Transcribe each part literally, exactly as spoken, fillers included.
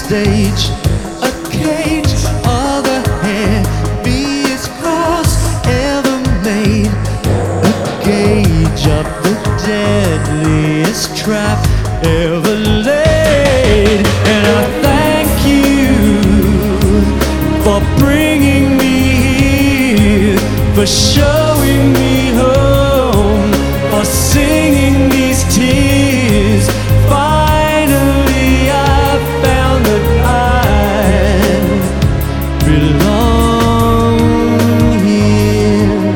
stage, a cage, all the heaviest cross ever made, a gauge of the deadliest trap ever laid. And I thank you for bringing me here, for showing me home, for singing these tears. Finally I found that I belong here.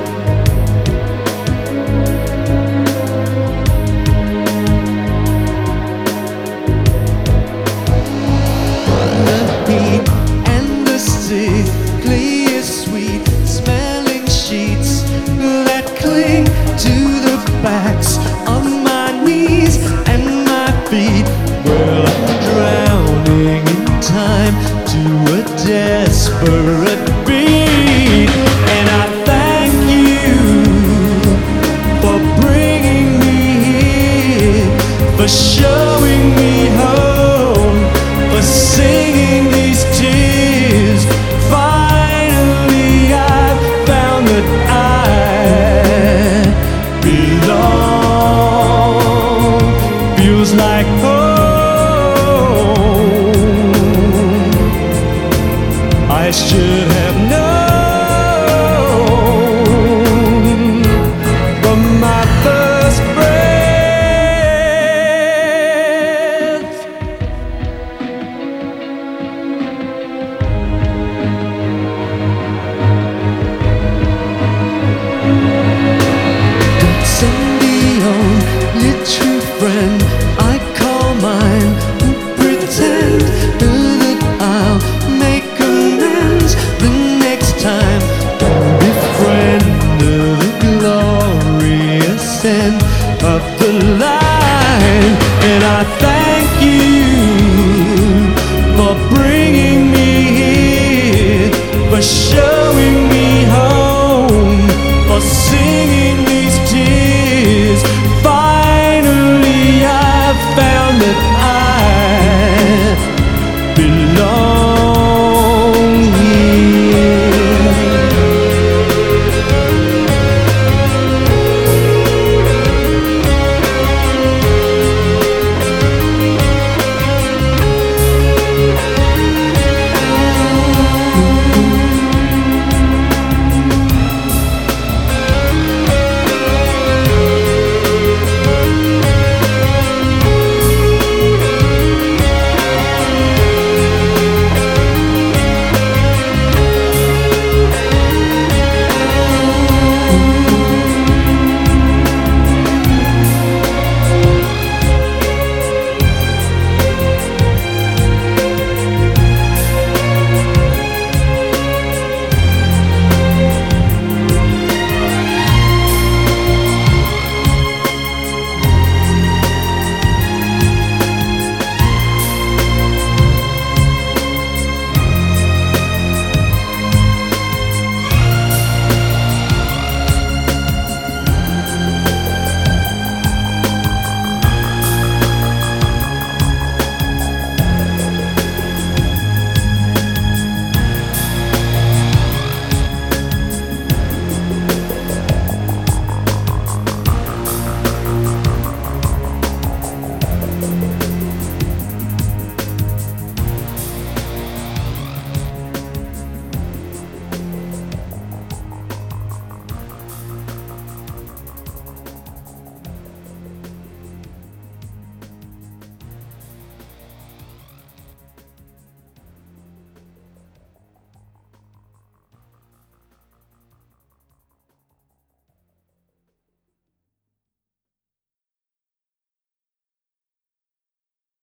The heat and the sickly sweet smelling sheets that cling to the backs of my knees and my feet. Well, I'm drowning in time to a desperate